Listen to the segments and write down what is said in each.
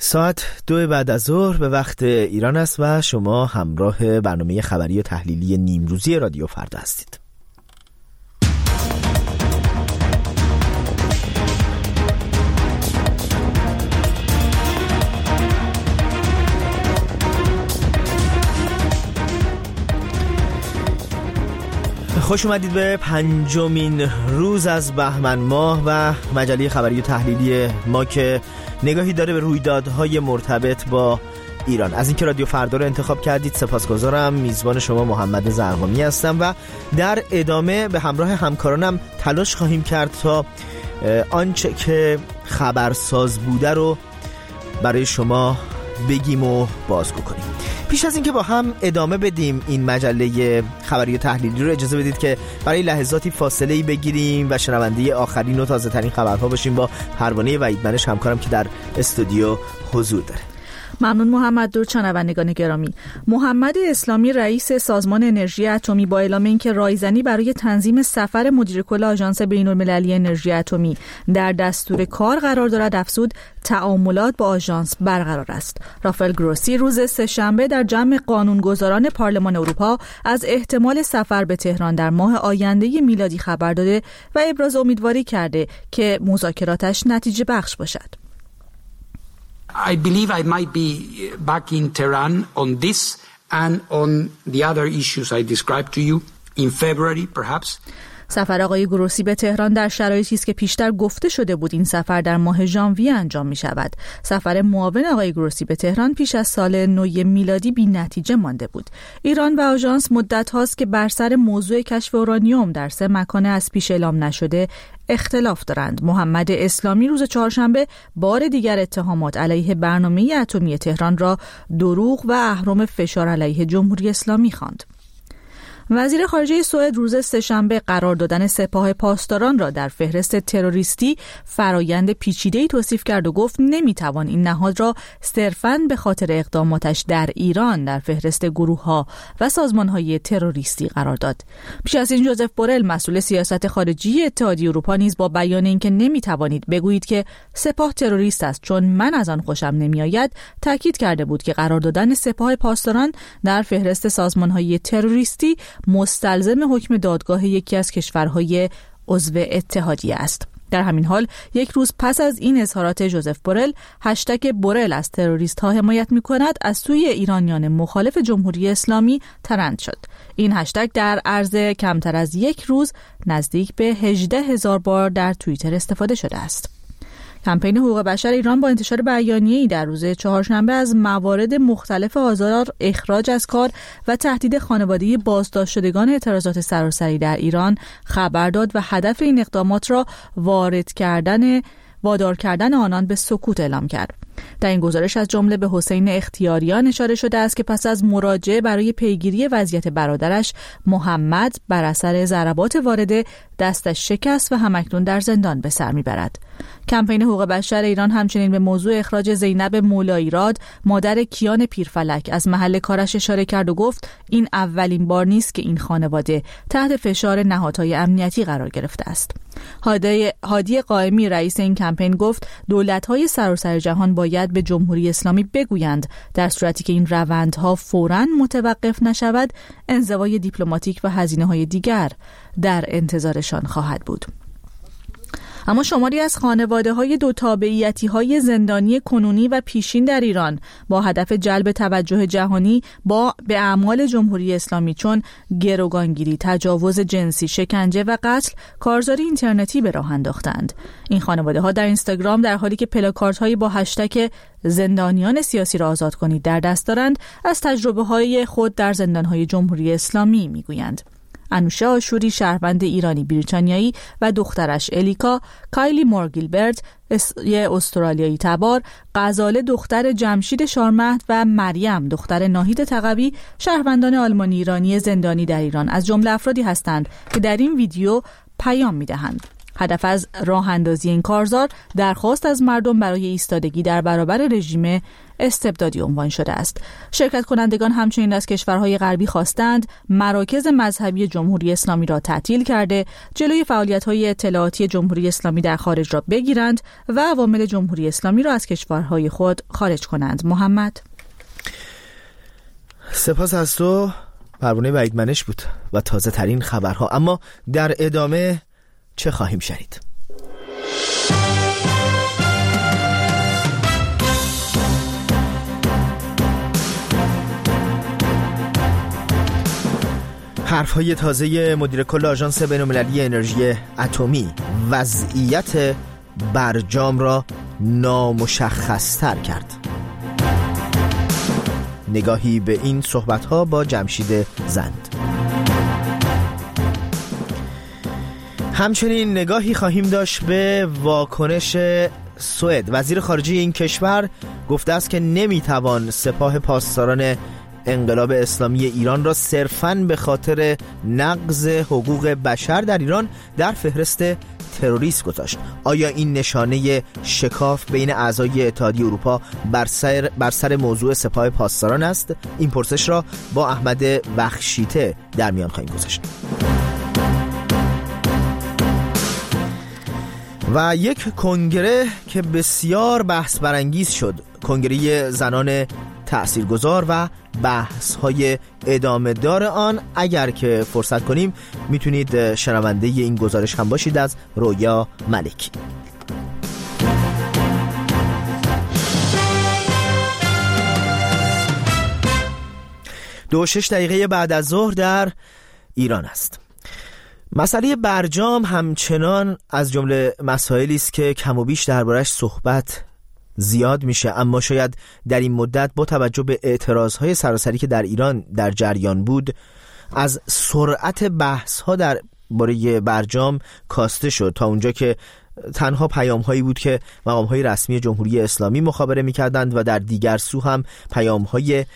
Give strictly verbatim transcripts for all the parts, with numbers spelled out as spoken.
ساعت دو بعد از ظهر به وقت ایران است و شما همراه برنامه خبری و تحلیلی نیمروزی رادیو فردا هستید. خوش اومدید به پنجمین روز از بهمن ماه و مجله خبری و تحلیلی ما که نگاهی داره به رویدادهای مرتبط با ایران. از اینکه رادیو فردا رو انتخاب کردید سپاسگزارم. میزبان شما محمد زرقامی هستم و در ادامه به همراه همکارانم تلاش خواهیم کرد تا آنچه که خبرساز بوده رو برای شما بگیم و بازگو کنیم. پیش از اینکه با هم ادامه بدیم این مجله خبری و تحلیلی رو، اجازه بدید که برای لحظاتی فاصله‌ای بگیریم و شنونده آخرین و تازه ترین خبرها باشیم با پروانه وحیدمنش همکارم که در استودیو حضور داره. ممنون محمد. درود شنوندگان گرامی. محمد اسلامی رئیس سازمان انرژی اتمی با اعلام اینکه رایزنی برای تنظیم سفر مدیر کل آژانس بین‌المللی انرژی اتمی در دستور کار قرار دارد، افزود تعاملات با آژانس برقرار است. رافائل گروسی روز سه‌شنبه در جمع قانونگذاران پارلمان اروپا از احتمال سفر به تهران در ماه آینده میلادی خبر داده و ابراز امیدواری کرده که مذاکراتش نتیجه بخش باشد. I believe I might be back in Tehran on this and on the other issues I described to you in February perhaps. سفر آقای گروسی به تهران در شرایطی است که پیشتر گفته شده بود این سفر در ماه ژانویه انجام می شود. سفر معاون آقای گروسی به تهران پیش از سال نو میلادی بی نتیجه مانده بود. ایران و آژانس مدت هاست که بر سر موضوع کشف اورانیوم در سه مکان از پیش اعلام نشده اختلاف دارند. محمد اسلامی روز چهارشنبه بار دیگر اتهامات علیه برنامه اتمی تهران را دروغ و اهرم فشار علیه جمهوری اسلامی خواند. وزیر خارجه سوئد روز سه‌شنبه قرار دادن سپاه پاسداران را در فهرست تروریستی فرایند پیچیده‌ای توصیف کرد و گفت نمیتوان این نهاد را صرفاً به خاطر اقداماتش در ایران در فهرست گروه‌ها و سازمان‌های تروریستی قرار داد. پیش از این جوزف بورل مسئول سیاست خارجی اتحادیه اروپا نیز با بیان اینکه نمیتوانید بگویید که سپاه تروریست است چون من از آن خوشم نمیآید تاکید کرده بود که قرار دادن سپاه پاسداران در فهرست سازمان‌های تروریستی مستلزم حکم دادگاه یکی از کشورهای عضو اتحادیه است. در همین حال یک روز پس از این اظهارات جوزف بورل، هشتگ بورل از تروریست ها حمایت می کند از سوی ایرانیان مخالف جمهوری اسلامی ترند شد. این هشتگ در عرض کمتر از یک روز نزدیک به هجده هزار بار در توییتر استفاده شده است. کمپین حقوق بشر ایران با انتشار بیانیه‌ای در روز چهارشنبه از موارد مختلف آزار، اخراج از کار و تهدید خانواده بازداشت شدگان اعتراضات سراسری در ایران خبر داد و هدف این اقدامات را وارد کردن وادار کردن آنان به سکوت اعلام کرد. در این گزارش از جمله به حسین اختیاریان اشاره شده است که پس از مراجعه برای پیگیری وضعیت برادرش محمد بر اثر ضربات وارده دستش شکست و همکنون در زندان به سر میبرد. کمپین حقوق بشر ایران همچنین به موضوع اخراج زینب مولاییراد مادر کیان پیرفلک از محل کارش اشاره کرد و گفت این اولین بار نیست که این خانواده تحت فشار نهادهای امنیتی قرار گرفته است. هادی قائمی رئیس این کمپین گفت دولت‌های سراسر جهان باید به جمهوری اسلامی بگویند در صورتی که این روندها فوراً متوقف نشود انزوای دیپلماتیک و هزینه‌های دیگر در انتظارشان خواهد بود. اما شماری از خانواده‌های دو تابعیتی‌های زندانی کنونی و پیشین در ایران با هدف جلب توجه جهانی با به اعمال جمهوری اسلامی چون گروگانگیری، تجاوز جنسی، شکنجه و قتل کارزاری اینترنتی به راه انداختند. این خانواده‌ها در اینستاگرام در حالی که پلاکاردهایی با هشتگ زندانیان سیاسی را آزاد کنید در دست دارند، از تجربه‌های خود در زندان‌های جمهوری اسلامی می‌گویند. انوشه آشوری شهروند ایرانی بریتانیایی و دخترش الیکا، کایلی مورگیلبرت استرالیایی تبار، غزاله دختر جمشید شارمهد و مریم دختر ناهید تقوی شهروندان آلمانی ایرانی زندانی در ایران از جمله افرادی هستند که در این ویدیو پیام می‌دهند. هدف از راه اندازی این کارزار درخواست از مردم برای ایستادگی در برابر رژیم استبدادی عنوان شده است. شرکت کنندگان همچنین از کشورهای غربی خواستند مراکز مذهبی جمهوری اسلامی را تعطیل کرده، جلوی فعالیت‌های اطلاعاتی جمهوری اسلامی در خارج را بگیرند و عوامل جمهوری اسلامی را از کشورهای خود خارج کنند. محمد، سپاس از تو. پروانه وحید منش بود و تازه ترین خبرها. اما در ادامه چه خواهیم شنید؟ حرف‌های تازه مدیر کل آژانس بین‌المللی انرژی اتمی وضعیت برجام را نامشخص‌تر کرد. نگاهی به این صحبت‌ها با جمشید زند. همچنین نگاهی خواهیم داشت به واکنش سوئد. وزیر خارجه این کشور گفته است که نمیتوان سپاه پاسداران انقلاب اسلامی ایران را صرفاً به خاطر نقض حقوق بشر در ایران در فهرست تروریست گذاشت. آیا این نشانه شکاف بین اعضای اتحادیه اروپا بر سر, بر سر موضوع سپاه پاسداران است؟ این پرسش را با احمد بخشیته در میان خواهیم گذاشت. و یک کنگره که بسیار بحث برانگیز شد، کنگره زنان تأثیرگذار و بحث‌های ادامه دار آن. اگر که فرصت کنیم میتونید شنونده این گزارش هم باشید از رویا ملکی. دو و شش دقیقه بعد از ظهر در ایران است. مسئله برجام همچنان از جمله مسائلی است که کم و بیش دربارش صحبت زیاد میشه، اما شاید در این مدت با توجه به اعتراضهای سراسری که در ایران در جریان بود از سرعت بحث‌ها در باره برجام کاسته شد، تا اونجا که تنها پیام‌هایی بود که مقام‌های رسمی جمهوری اسلامی مخابره می‌کردند و در دیگر سو هم پیام‌های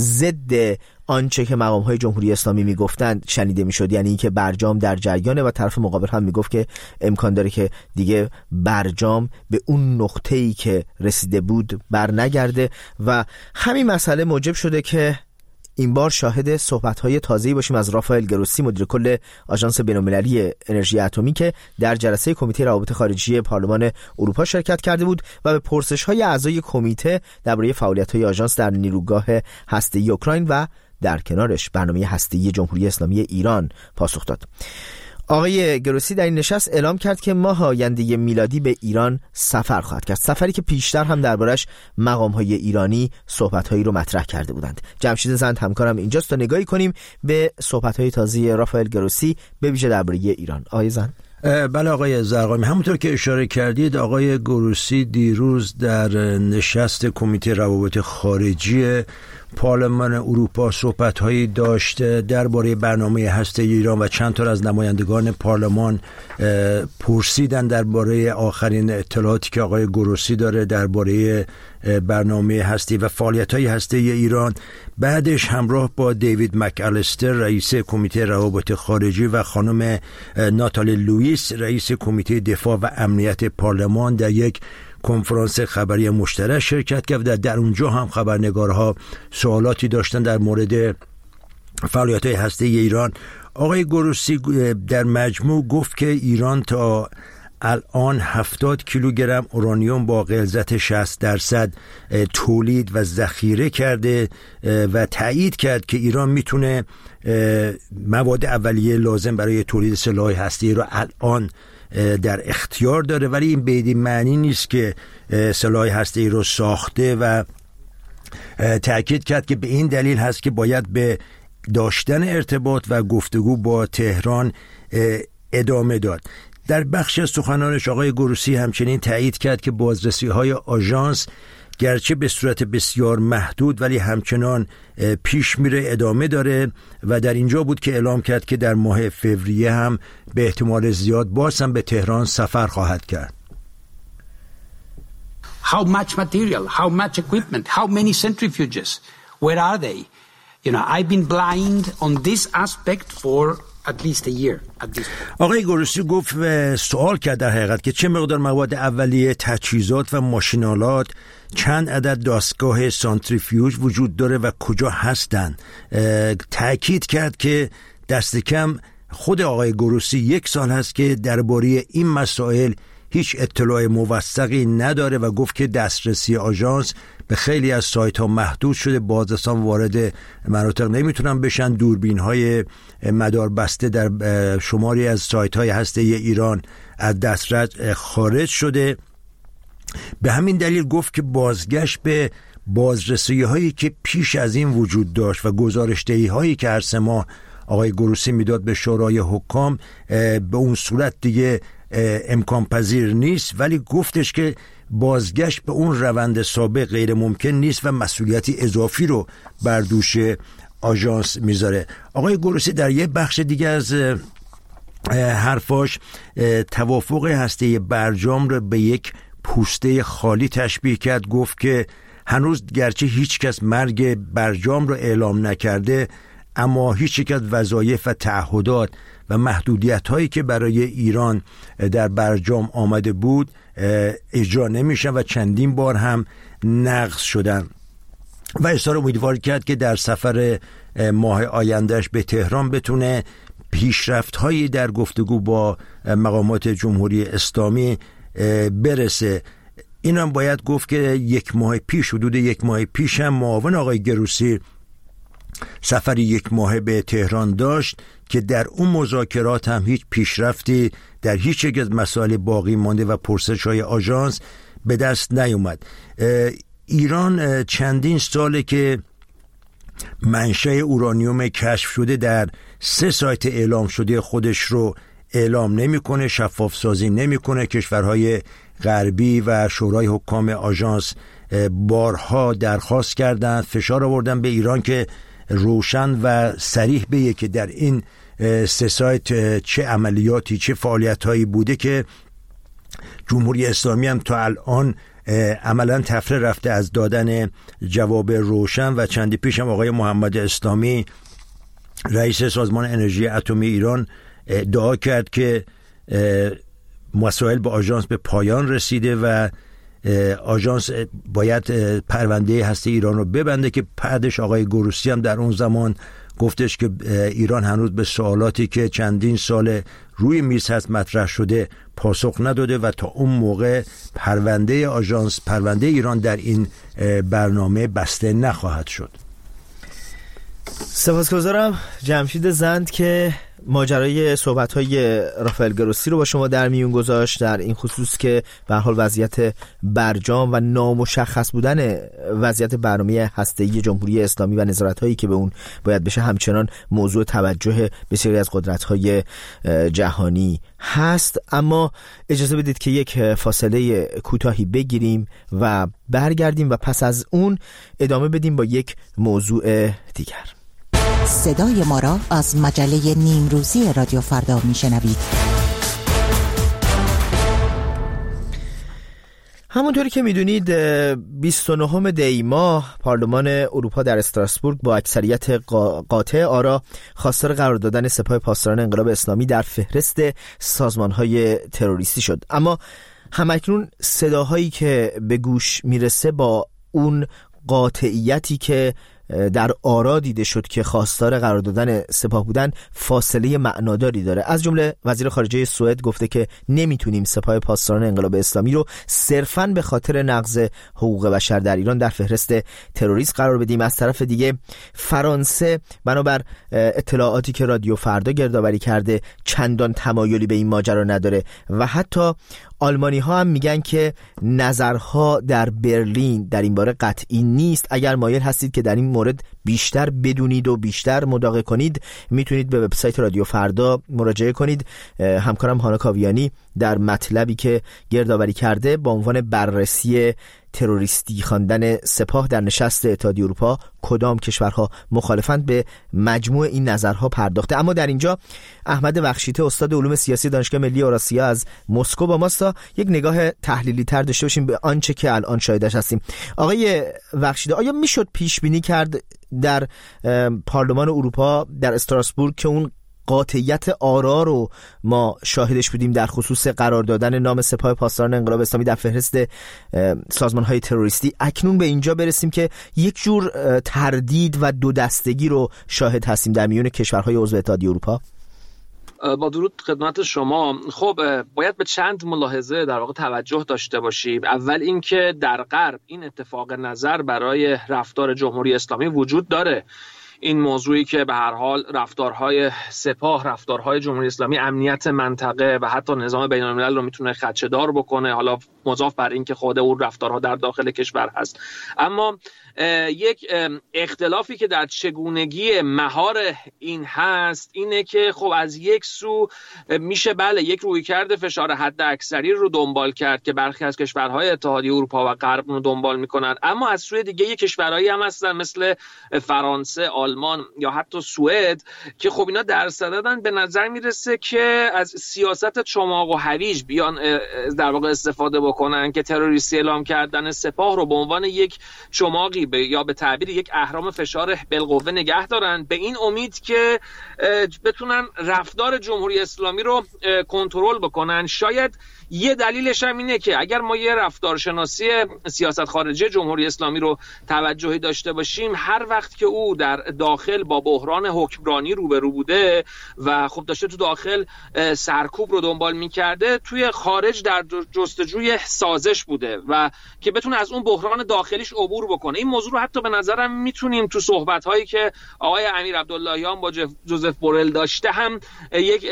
ضد آنچه که مقام‌های جمهوری اسلامی میگفتند شنیده میشد. یعنی اینکه برجام در جریانه و طرف مقابل هم میگفت که امکان داره که دیگه برجام به اون نقطه‌ای که رسیده بود برنگرده و همین مسئله موجب شده که این بار شاهد صحبت‌های تازه‌ای باشیم از رافائل گروسی، مدیر کل آژانس بین‌المللی انرژی اتمی، که در جلسه کمیته روابط خارجی پارلمان اروپا شرکت کرده بود و به پرسش‌های اعضای کمیته درباره فعالیت‌های آژانس در نیروگاه هسته‌ای اوکراین و در کنارش برنامه هسته‌ای جمهوری اسلامی ایران پاسخ داد. آقای گروسی در این نشست اعلام کرد که ماه آینده میلادی به ایران سفر خواهد کرد، سفری که پیشتر هم دربارش مقام‌های ایرانی صحبت‌هایی رو مطرح کرده بودند. جمشید زند همکارم اینجاست تا نگاهی کنیم به صحبت‌های تازه رافائل گروسی به ویژه درباره ایران. آقای زند. بله آقای زرقامی، همونطور که اشاره کردید آقای گروسی دیروز در نشست کمیته روابط خارجی پارلمان اروپا صحبت‌هایی داشت درباره برنامه هسته‌ای ایران و چند تا از نمایندگان پارلمان پرسیدن درباره آخرین اطلاعاتی که آقای گروسی داره درباره برنامه هسته‌ای و فعالیت‌های هسته‌ای ایران. بعدش همراه با دیوید مک‌الستر رئیس کمیته روابط خارجی و خانم ناتالی لوئیس رئیس کمیته دفاع و امنیت پارلمان در یک کنفرانس خبری مشترک شرکت کرد و در اونجا هم خبرنگارها سوالاتی داشتن در مورد فعالیت‌های هسته‌ای ایران. آقای گروسی در مجموع گفت که ایران تا الان هفتاد کیلوگرم اورانیوم با غلظت شصت درصد تولید و ذخیره کرده و تایید کرد که ایران میتونه مواد اولیه لازم برای تولید سلاح هسته‌ای رو الان در اختیار داره، ولی این به معنی نیست که سلاح هسته‌ای رو ساخته و تأکید کرد که به این دلیل هست که باید به داشتن ارتباط و گفتگو با تهران ادامه داد. در بخش از سخنانش آقای گروسی همچنین تأیید کرد که بازرسی‌های آژانس گرچه به صورت بسیار محدود ولی همچنان پیش میره، ادامه داره و در اینجا بود که اعلام کرد که در ماه فوریه هم به احتمال زیاد باز هم به تهران سفر خواهد کرد. How much material, how much equipment, how many centrifuges, where are they? You know, I've been blind on this aspect for at least a year at this point. آقای گروسی گفت و سوال کرد در حقیقت که چه مقدار مواد اولیه، تجهیزات و ماشینالات، چند عدد دستگاه سانتریفیوژ وجود داره و کجا هستن. تأکید کرد که دست کم خود آقای گروسی یک سال هست که درباره این مسائل هیچ اطلاع موثقی نداره و گفت که دسترسی آژانس به خیلی از سایت ها محدود شده، بازرسان وارد مناطق نمیتونن بشن، دوربین های مدار بسته در شماری از سایت های هسته ایران از دسترس خارج شده. به همین دلیل گفت که بازگشت به بازرسی هایی که پیش از این وجود داشت و گزارش دهی هایی که هر سه ماه آقای گروسی میداد به شورای حکام به اون صورت دیگه امکان پذیر نیست، ولی گفتش که بازگشت به اون روند سابق غیر ممکن نیست و مسئولیتی اضافی رو بر دوش آژانس میذاره. آقای گروسی در یه بخش دیگه از حرفاش توافق هسته برجام رو به یک پوسته خالی تشبیه کرد. گفت که هنوز گرچه هیچ کس مرگ برجام رو اعلام نکرده، اما هیچ یک از وظایف و تعهدات و محدودیت هایی که برای ایران در برجام آمده بود اجرا نمیشن و چندین بار هم نقض شدن و اظهار امیدواری کرد که در سفر ماه آیندهش به تهران بتونه پیشرفت هایی در گفتگو با مقامات جمهوری اسلامی برسه. این هم باید گفت که یک ماه پیش، حدود یک ماه پیش هم معاون آقای گروسی سفری یک ماه به تهران داشت که در اون مذاکرات هم هیچ پیشرفتی در هیچ یک از مسائل باقی مانده و پرسش‌های آژانس به دست نیومد. ایران چندین ساله که منشأ اورانیوم کشف شده در سه سایت اعلام شده خودش رو اعلام نمی‌کنه، شفاف سازی نمی‌کنه. کشورهای غربی و شورای حکام آژانس بارها درخواست کردند، فشار آوردن به ایران که روشن و صریح بگه که در این سه سایت چه عملیاتی، چه فعالیت‌هایی بوده که جمهوری اسلامی هم تا الان عملا تفره رفته از دادن جواب روشن. و چندی پیش هم آقای محمد اسلامی رئیس سازمان انرژی اتمی ایران ادعا کرد که مسائل با آژانس به پایان رسیده و آژانس باید پرونده هسته ایران رو ببنده، که بعدش آقای گروسی هم در اون زمان گفتش که ایران هنوز به سوالاتی که چندین سال روی میز هست مطرح شده پاسخ نداده و تا اون موقع پرونده آژانس، پرونده ایران در این برنامه بسته نخواهد شد. سپاسگزارم جمشید زند که ماجرای صحبت‌های رافائل گروسی رو با شما در میون گذاشت در این خصوص که به هر حال وضعیت برجام و نامشخص بودن وضعیت برنامه هسته‌ای جمهوری اسلامی و نظارت‌هایی که به اون باید بشه همچنان موضوع توجه بسیاری از قدرت‌های جهانی هست. اما اجازه بدید که یک فاصله کوتاهی بگیریم و برگردیم و پس از اون ادامه بدیم با یک موضوع دیگر. صدای ما را از مجله نیمروزی رادیو فردا میشنوید. همونطوری که میدونید بیست و نهم دی ماه پارلمان اروپا در استراسبورگ با اکثریت قاطع آرا خواستار قرار دادن سپاه پاسداران انقلاب اسلامی در فهرست سازمان‌های تروریستی شد. اما همکنون صداهایی که به گوش میرسه با اون قاطعیتی که در آرا دیده شد که خواستار قرار دادن سپاه بودن فاصله معناداری داره. از جمله وزیر خارجه سوئد گفته که نمیتونیم سپاه پاسداران انقلاب اسلامی رو صرفاً به خاطر نقض حقوق بشر در ایران در فهرست تروریست قرار بدیم. از طرف دیگه فرانسه بنابر اطلاعاتی که رادیو فردا گردآوری کرده چندان تمایلی به این ماجرا نداره و حتی آلمانی ها هم میگن که نظرها در برلین در این باره قطعی نیست. اگر مایل هستید که در این مورد بیشتر بدونید و بیشتر مداقه کنید میتونید به وبسایت رادیو فردا مراجعه کنید. همکارم هانا کاویانی در مطلبی که گردآوری کرده با عنوان بررسی تروریستی خواندن سپاه در نشست اتحادیه اروپا کدام کشورها مخالفند به مجموع این نظرها پرداخته. اما در اینجا احمد بخشیته استاد علوم سیاسی دانشگاه ملی اوراسیا از مسکو با ماست تا یک نگاه تحلیلی تر داشته باشیم به آنچه که الان شاهدش هستیم. آقای بخشیته، آیا میشد پیش بینی کرد در پارلمان اروپا در استراسبورگ که اون قاطعیت آرا رو ما شاهدش بودیم در خصوص قرار دادن نام سپاه پاسداران انقلاب اسلامی در فهرست سازمان‌های تروریستی. اکنون به اینجا برسیم که یک جور تردید و دو دستگی رو شاهد هستیم در میون کشورهای عضو اتحادیه اروپا. با درود خدمت شما. خب باید به چند ملاحظه در واقع توجه داشته باشیم. اول اینکه در غرب این اتفاق نظر برای رفتار جمهوری اسلامی وجود داره. این موضوعی که به هر حال رفتارهای سپاه، رفتارهای جمهوری اسلامی امنیت منطقه و حتی نظام بین الملل رو میتونه خدشه‌دار بکنه، حالا مضاف بر این که خود اون رفتارها در داخل کشور هست. اما یک اختلافی که در چگونگی مهار این هست اینه که خب از یک سو میشه بله یک رویکرد فشار حد اکثری رو دنبال کرد که برخی از کشورهای اتحادیه اروپا و غرب رو دنبال میکنن، اما از سوی دیگه یک کشورهایی هم هستن مثل فرانسه، آلمان یا حتی سوئد که خب اینا در صددن. به نظر میرسه که از سیاست چماق و هویج بیان در واقع استفاده بکنن که تروریستی اعلام کردن سپاه رو به عنوان یک چماقی به یا به تعبیر یک اهرام فشار بالقوه نگه دارن، به این امید که بتونن رفتار جمهوری اسلامی رو کنترل بکنن. شاید یه دلیلش هم اینه که اگر ما یه رفتارشناسی سیاست خارجی جمهوری اسلامی رو توجهی داشته باشیم، هر وقت که او در داخل با بحران حکمرانی روبرو بوده و خب داشته تو داخل سرکوب رو دنبال میکرده، توی خارج در جستجوی سازش بوده و که بتونه از اون بحران داخلیش عبور بکنه. این موضوع رو حتی به نظرم میتونیم تو صحبت‌هایی که آقای امیر عبداللهیان با جوزف بورل داشته هم یک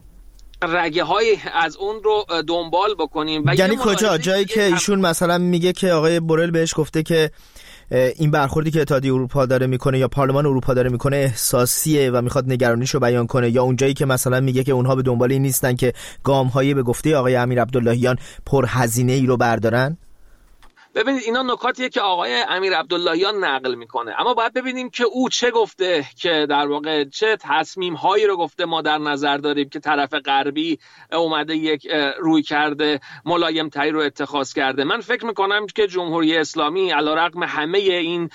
رگه های از اون رو دنبال بکنیم. یعنی کجا؟ جایی که ایشون مثلا میگه که آقای بورل بهش گفته که این برخوردی که اتحادیه اروپا داره میکنه یا پارلمان اروپا داره میکنه احساسیه و میخواد نگرانیشو بیان کنه، یا اون جایی که مثلا میگه که اونها به دنبال این نیستن که گام‌های به گفته آقای امیر عبداللهیان پرهزینه ای رو بردارن؟ ببینید اینا نکاتیه که آقای امیر عبداللهیان نقل میکنه، اما باید ببینیم که او چه گفته، که در واقع چه تصمیم هایی رو گفته ما در نظر داریم که طرف غربی اومده یک روی کرده ملایم تری رو اتخاذ کرده. من فکر میکنم که جمهوری اسلامی علیرغم همه این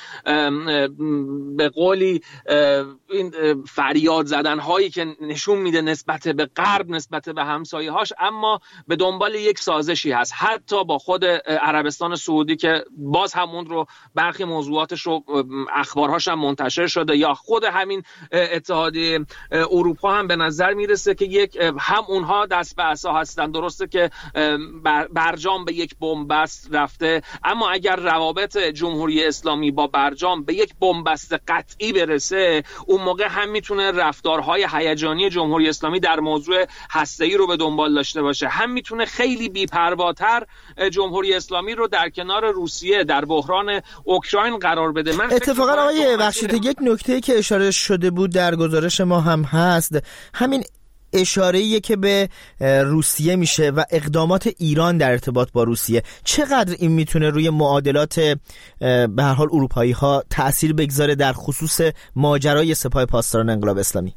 به قولی این فریاد زدن هایی که نشون میده نسبت به غرب، نسبت به همسایه هاش، اما به دنبال یک سازشی هست، حتی با خود عربستان سعودی که باز همون رو برخی موضوعاتش رو اخبارهاش هم منتشر شده، یا خود همین اتحادیه اروپا هم به نظر میرسه که یک هم اونها دست به عصا هستن. درسته که برجام به یک بنبست رفته، اما اگر روابط جمهوری اسلامی با برجام به یک بنبست قطعی برسه، اون موقع هم میتونه رفتارهای هیجانی جمهوری اسلامی در موضوع هسته‌ای رو به دنبال داشته باشه، هم میتونه خیلی بی‌پرواتر جمهوری اسلامی رو در کنار روسیه در بحران اوکراین قرار بده. من اتفاقا آقای بخشیده یک نکته که اشاره شده بود در گزارش ما هم هست، همین اشاره‌ایه که به روسیه میشه و اقدامات ایران در ارتباط با روسیه. چقدر این میتونه روی معادلات به هر حال اروپایی ها تأثیر بگذاره در خصوص ماجرای سپاه پاسداران انقلاب اسلامی؟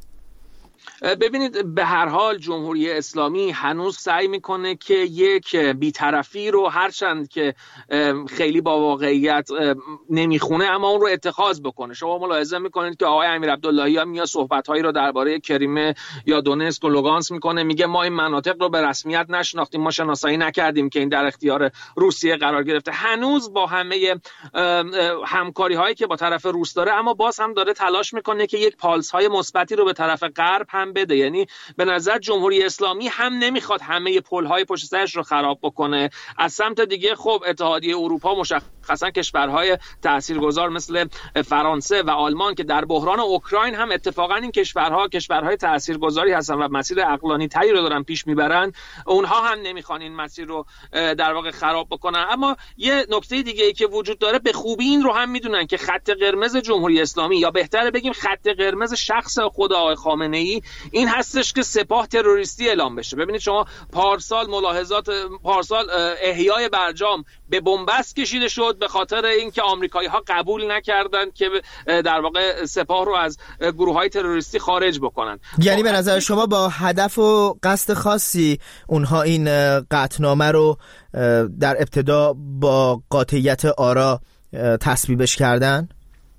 ببینید به هر حال جمهوری اسلامی هنوز سعی میکنه که یک بی‌طرفی رو هرچند که خیلی با واقعیت نمیخونه اما اون رو اتخاذ بکنه. شما ملاحظه میکنید که آقای امیر عبداللهیان میاد صحبت‌هایی رو درباره کریمه یا دونتسک و لوگانسک میکنه، میگه ما این مناطق رو به رسمیت نشناختیم، ما شناسایی نکردیم که این در اختیار روسیه قرار گرفته. هنوز با همه همکاری هایی که با طرف روس داره، اما باز هم داره تلاش میکنه که یک پالس های مثبتی رو به طرف غرب هم بده. یعنی به نظر جمهوری اسلامی هم نمیخواد همه پل‌های پشت سرش رو خراب بکنه. از سمت دیگه خب اتحادیه اروپا مشخصا کشورهای تاثیرگذار مثل فرانسه و آلمان که در بحران اوکراین هم اتفاقا این کشورها کشورهای تاثیرگذاری هستن و مسیر عقلانی تری رو دارن پیش میبرن، اونها هم نمیخوان این مسیر رو در واقع خراب بکنن. اما یه نکته دیگه ای که وجود داره، به خوبی این رو هم میدونن که خط قرمز جمهوری اسلامی، یا بهتره بگیم خط قرمز شخص خود آقای خامنه‌ای، این هستش که سپاه تروریستی اعلام بشه. ببینید شما پارسال ملاحظات پارسال احیای برجام به بنبست کشیده شد به خاطر اینکه آمریکایی‌ها قبول نکردند که در واقع سپاه رو از گروه‌های تروریستی خارج بکنن. یعنی به نظر شما با هدف و قصد خاصی اونها این قطعنامه رو در ابتدا با قاطعیت آرا تصویبش کردن؟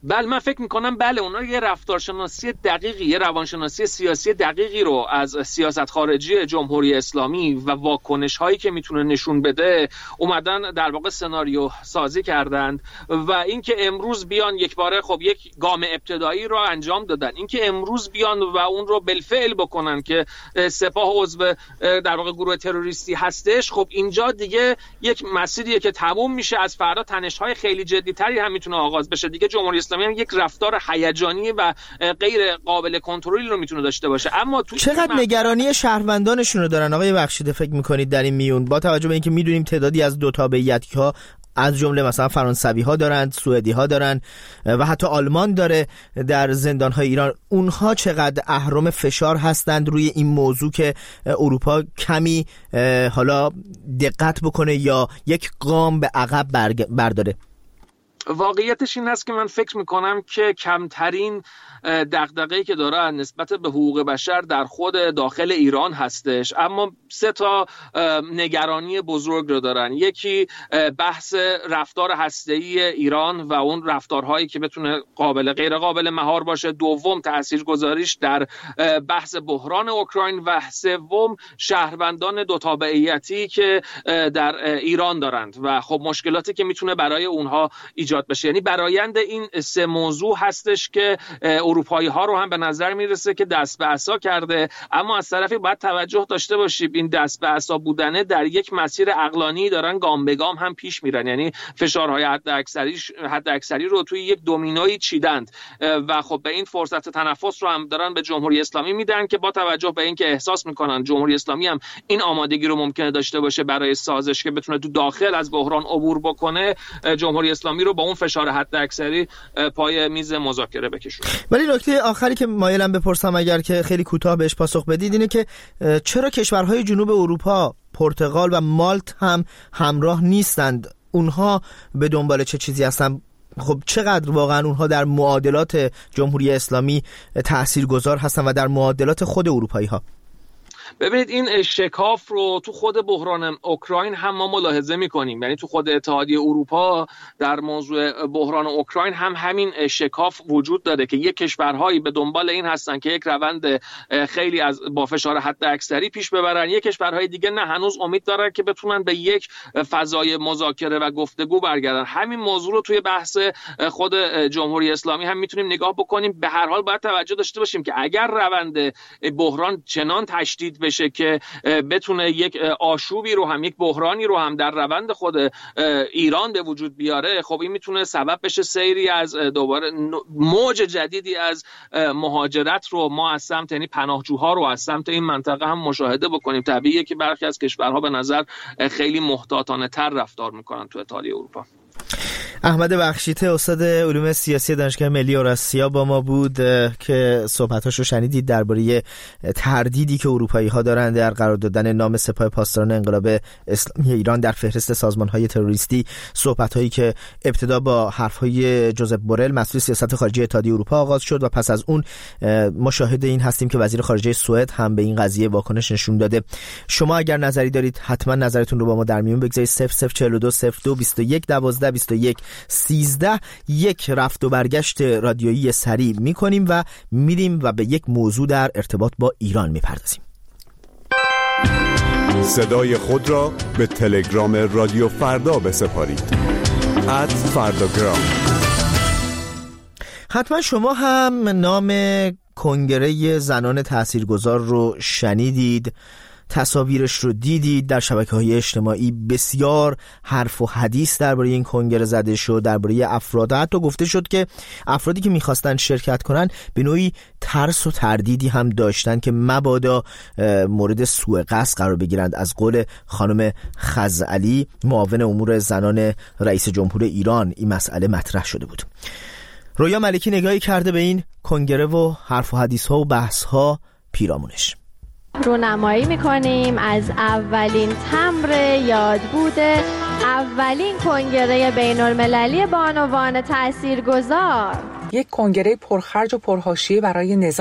بله من فکر میکنم بله اونا یه رفتارشناسی دقیقی، یه روانشناسی سیاسی دقیقی رو از سیاست خارجی جمهوری اسلامی و واکنش هایی که میتونه نشون بده اومدن در واقع سناریو سازی کردند و اینکه امروز بیان یک باره خب یک گام ابتدایی رو انجام دادن، اینکه امروز بیان و اون رو بالفعل بکنن که سپاه عضو در واقع گروه تروریستی هستش، خب اینجا دیگه یک مسیریه که تموم میشه. از فردا تنش‌های خیلی جدی‌تری هم میتونه آغاز بشه دیگه. جمهوری اسلامی هم یک رفتار هیجانی و غیر قابل کنترلی رو میتونه داشته باشه. اما تو چقدر نگرانی شهروندانشون رو دارن آقای بخشیده فکر میکنید در این میون، با توجه به اینکه میدونیم تعدادی از دو تابعیت‌ها از جمله مثلا فرانسوی ها دارند، سوئدی ها دارند و حتی آلمان داره در زندان های ایران، اونها چقدر اهرم فشار هستند روی این موضوع که اروپا کمی حالا دقت بکنه یا یک گام به عقب برداره؟ واقعیتش این هست که من فکر میکنم که کمترین دغدغه‌ای که دارن نسبت به حقوق بشر در خود داخل ایران هستش، اما سه تا نگرانی بزرگ رو دارن. یکی بحث رفتار هسته‌ای ایران و اون رفتارهایی که بتونه قابل غیر قابل مهار باشه، دوم تاثیرگذاریش در بحث بحران اوکراین و سوم شهروندان دو تابعیتی که در ایران دارند و خب مشکلاتی که میتونه برای اونها ایجاد بشه. یعنی برآیند این سه موضوع هستش که اروپایی ها رو هم به نظر میرسه که دست به عصا کرده، اما از طرفی باید توجه داشته باشیم این دست به عصا بودنه در یک مسیر عقلانی دارن گام به گام هم پیش میرن، یعنی فشارهای حد اکثری حد اکثری رو توی یک دومینویی چیدند و خب به این فرصت تنفس رو هم دارن به جمهوری اسلامی میدن که با توجه به اینکه احساس میکنن جمهوری اسلامی هم این آمادگی رو ممکنه داشته باشه برای سازش که بتونه تو داخل از بحران عبور بکنه، جمهوری اسلامی رو با اون فشار حد اکثری پای میز مذاکره بکشونه. ولی نکته آخری که مایلم بپرسم اگر که خیلی کوتاه بهش پاسخ بدید اینه که چرا کشورهای جنوب اروپا، پرتغال و مالت هم همراه نیستند؟ اونها به دنبال چه چیزی هستن؟ خب چقدر واقعا اونها در معادلات جمهوری اسلامی تاثیرگذار هستن و در معادلات خود اروپایی ها؟ ببینید این شکاف رو تو خود بحران اوکراین هم ما ملاحظه می‌کنیم، یعنی تو خود اتحادیه اروپا در موضوع بحران اوکراین هم همین شکاف وجود داره که یک کشورهایی به دنبال این هستن که یک روند خیلی از با فشار حد اکثری پیش ببرن، یک کشورهای دیگه نه، هنوز امید دارن که بتونن به یک فضای مذاکره و گفتگو برگردن. همین موضوع رو توی بحث خود جمهوری اسلامی هم میتونیم نگاه بکنیم. به هر حال باید توجه داشته باشیم که اگر روند بحران چنان تشدید بشه که بتونه یک آشوبی رو هم یک بحرانی رو هم در روند خود ایران به وجود بیاره، خب این میتونه سبب بشه سیری از دوباره موج جدیدی از مهاجرت رو ما از سمت یعنی پناهجوها رو از سمت این منطقه هم مشاهده بکنیم. طبیعیه که برخی از کشورها به نظر خیلی محتاطانه تر رفتار میکنن تو اتحادیه اروپا. احمد بخشیده استاد علوم سیاسی دانشگاه ملی اوراسیا با ما بود که صحبتاش رو شنیدید درباره تردیدی که اروپایی ها دارند در قرار دادن نام سپاه پاسداران انقلاب اسلامی ایران در فهرست سازمان‌های تروریستی. صحبت‌هایی که ابتدا با حرف‌های جوزپ بورل مسئول سیاست خارجی اتحادیه اروپا آغاز شد و پس از اون ما شاهد این هستیم که وزیر خارجه سوئد هم به این قضیه واکنش نشون داده. شما اگر نظری دارید حتما نظرتون رو با ما در میون بگذارید. صفر صفر چهل و دو صفر دو بیست و یک دوازده بیست و یک سیزده یک رفت و برگشت رادیویی سریع میکنیم و میریم و به یک موضوع در ارتباط با ایران میپردازیم. صدای خود را به تلگرام رادیو فردا بسپارید. ات فرداگرام. حتما شما هم نام کنگره زنان تاثیرگذار رو شنیدید، تصاویرش رو دیدید در شبکه‌های اجتماعی. بسیار حرف و حدیث درباره این کنگره زده شد، درباره افراد، حتی گفته شد که افرادی که می‌خواستن شرکت کنن به نوعی ترس و تردیدی هم داشتن که مبادا مورد سوء قصد قرار بگیرند. از قول خانم خزعلی معاون امور زنان رئیس جمهور ایران این مسئله مطرح شده بود. رویا ملکی نگاهی کرده به این کنگره و حرف و حدیث‌ها و بحث‌ها پیرامونش. رونمایی میکنیم از اولین تمبر یادبود اولین کنگره بین المللی بانوان تاثیرگذار، یک کنگره پرخرج و پرحاشیه برای نظام،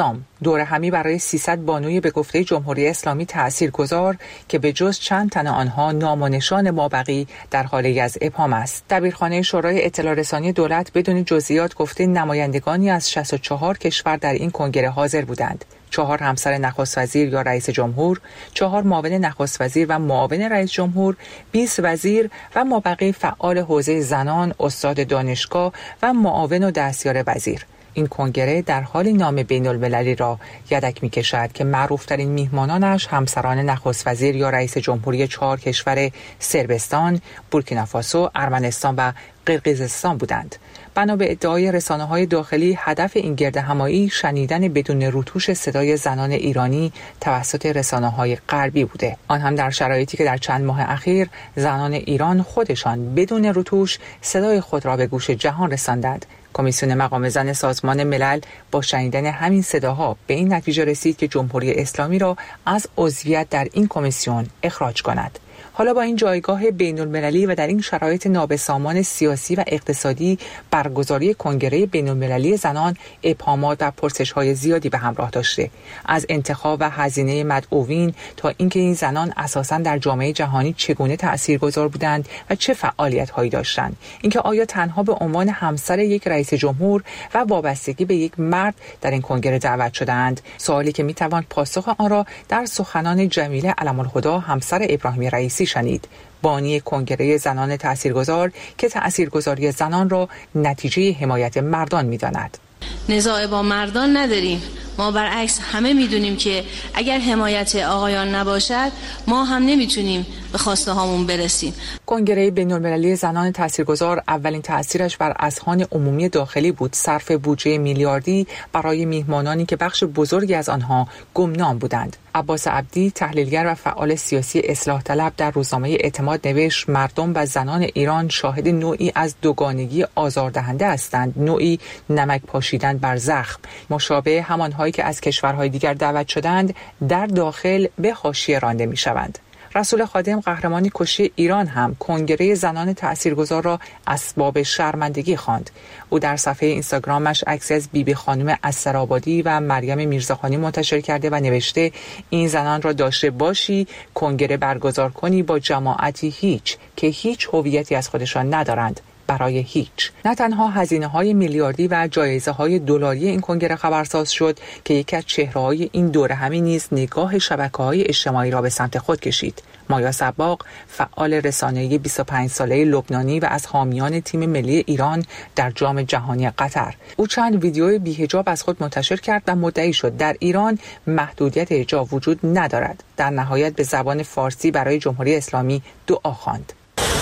دوره همی برای سیصد بانوی به گفته جمهوری اسلامی تاثیرگذار که به جز چند تن آنها نام و نشان مابقی در حال از ابهام است. دبیرخانه شورای اطلاع رسانی دولت بدون جزئیات گفته نمایندگانی از شصت و چهار کشور در این کنگره حاضر بودند. چهار همسر نخست وزیر یا رئیس جمهور، چهار معاون نخست وزیر و معاون رئیس جمهور، بیست وزیر و مابقی فعال حوزه زنان، استاد دانشگاه و معاون و دستیار وزیر. این کنگره در حال نام بین المللی را یدک می کشد که معروفترین میهمانانش همسران نخست وزیر یا رئیس جمهوری چهار کشور صربستان، بورکینافاسو، ارمنستان و قرقیزستان بودند. بنا به ادعای رسانه‌های داخلی هدف این گردهمایی شنیدن بدون روتوش صدای زنان ایرانی توسط رسانه‌های غربی بوده، آن هم در شرایطی که در چند ماه اخیر زنان ایران خودشان بدون روتوش صدای خود را به گوش جهان رساندند. کمیسیون مقام زن سازمان ملل با شنیدن همین صداها به این نتیجه رسید که جمهوری اسلامی را از عضویت در این کمیسیون اخراج کند. حالا با این جایگاه بین المللی و در این شرایط نابسامان سیاسی و اقتصادی برگزاری کنگره بین المللی زنان ابهامات و پرسش‌های زیادی به همراه داشته، از انتخاب و هزینه مدعوین تا اینکه این زنان اساساً در جامعه جهانی چگونه تاثیرگذار بودند و چه فعالیت‌هایی داشتند، اینکه آیا تنها به عنوان همسر یک رئیس جمهور و وابستگی به یک مرد در این کنگره دعوت شدند، سوالی که می‌توان پاسخ آن را در سخنان جمیله علم‌الهدی همسر ابراهیم رئیسی شنید، بانی کنگره زنان تاثیرگذار که تاثیرگذاری زنان را نتیجه حمایت مردان می‌داند. نزاع با مردان نداریم، ما برعکس همه میدونیم که اگر حمایت آقایان نباشد ما هم نمیتونیم به خواسته هامون برسیم. کنگره بین‌المللی زنان تاثیرگذار اولین تأثیرش بر اذهان عمومی داخلی بود، صرف بودجه میلیاردی برای میهمانانی که بخش بزرگی از آنها گمنام بودند. عباس عبدی، تحلیلگر و فعال سیاسی اصلاح طلب، در روزنامه اعتماد نوشت مردم و زنان ایران شاهد نوعی از دوگانگی آزاردهنده هستند، نوعی نمک پاشیدن بر زخم، مشابه همانهایی که از کشورهای دیگر دعوت شدند در داخل به حاشیه رانده می‌شوند. رسول خادم، قهرمانی کشی ایران، هم کنگره زنان تاثیرگذار را اسباب شرمندگی خواند. او در صفحه اینستاگرامش عکسی از بیبی خانم اسرآبادی و مریم میرزاخانی منتشر کرده و نوشته این زنان را داشته باشی کنگره برگزار کنی با جماعتی هیچ که هیچ هویتی از خودشان ندارند، برای هیچ. نه تنها هزینه‌های میلیاردی و جایزه‌های دلاری این کنگره خبرساز شد که یکی از چهره‌های این دوره همی نیز نگاه شبکه‌های اجتماعی را به سمت خود کشید. مایا صباغ، فعال رسانه‌ای بیست و پنج ساله لبنانی و از حامیان تیم ملی ایران در جام جهانی قطر، او چند ویدیوی بی‌حجاب از خود منتشر کرد و مدعی شد در ایران محدودیت حجاب وجود ندارد. در نهایت به زبان فارسی برای جمهوری اسلامی دعا خواند.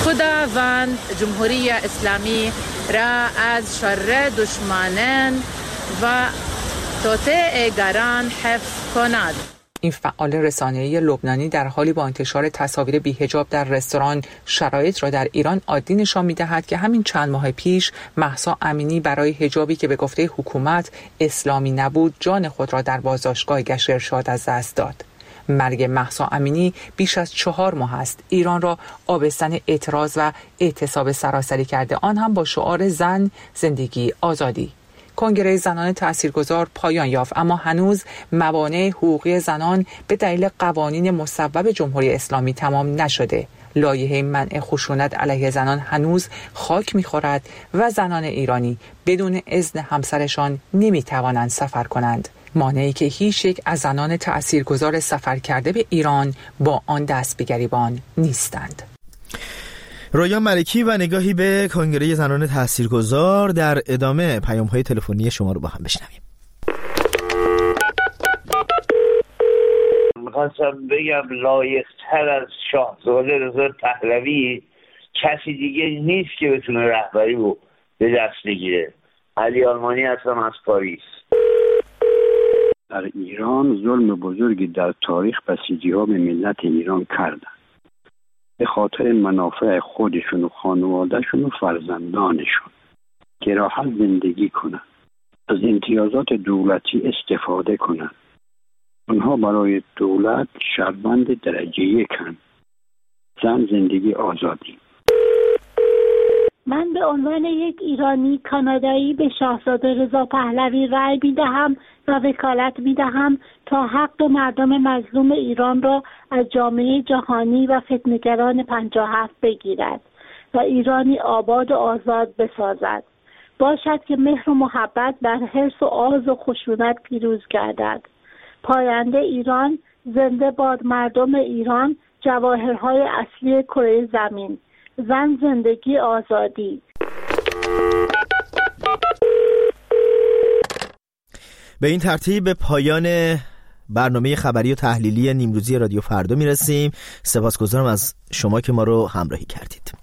خداوند جمهوری اسلامی را از شر دشمنان و توطئه‌گران حفظ کند. این فعال رسانه‌ای لبنانی در حالی با انتشار تصاویر بی‌حجاب در رستوران شرایط را در ایران عادی نشان می‌دهد که همین چند ماه پیش مهسا امینی برای حجابی که به گفته حکومت اسلامی نبود جان خود را در بازداشتگاه گشت ارشاد از دست داد. مرگ مهسا امینی بیش از چهار ماه است ایران را آبستن اعتراض و اعتصاب سراسری کرده، آن هم با شعار زن، زندگی، آزادی. کنگره زنان تاثیرگذار پایان یافت، اما هنوز موانع حقوقی زنان به دلیل قوانین مصوب جمهوری اسلامی تمام نشده. لایحه منع خشونت علیه زنان هنوز خاک می‌خورد و زنان ایرانی بدون اذن همسرشان نمی‌توانند سفر کنند، مانعی که هیچ یک از زنان تأثیرگذار سفر کرده به ایران با آن دست به گریبان نیستند. رویا ملکی و نگاهی به کنگره زنان تاثیرگذار. در ادامه پیام‌های تلفنی شما رو با هم بشنویم. میخواستم بگم لایق‌تر از شاهزاده رضا پهلوی کسی دیگه نیست که بتونه رهبری رو به دست بگیره. علی آرمانی هستم از پاریس. در ایران ظلم بزرگی در تاریخ بسیجی‌ها به ملت ایران کردند. به خاطر منافع خودشون و خانوادهشون و فرزندانشون که راحت زندگی کنن، از امتیازات دولتی استفاده کنن. اونها برای دولت شهروند درجه یکن. زن، زندگی، آزادی. من به عنوان یک ایرانی کانادایی به شاهزاده رضا پهلوی رأی می‌دهم و وکالت می‌دهم تا حق مردم مظلوم ایران را از جامعه جهانی و فتنه‌گران پنجاه و هفت بگیرد و ایرانی آباد و آزاد بسازد. باشد که مهر و محبت بر حرص و آز و خشونت پیروز گردد. پاینده ایران، زنده باد مردم ایران، جواهرهای اصلی کره زمین. زن، زندگی، آزادی. به این ترتیب به پایان برنامه خبری و تحلیلی نیمروزی رادیو فردا میرسیم. سپاسگزارم از شما که ما رو همراهی کردید.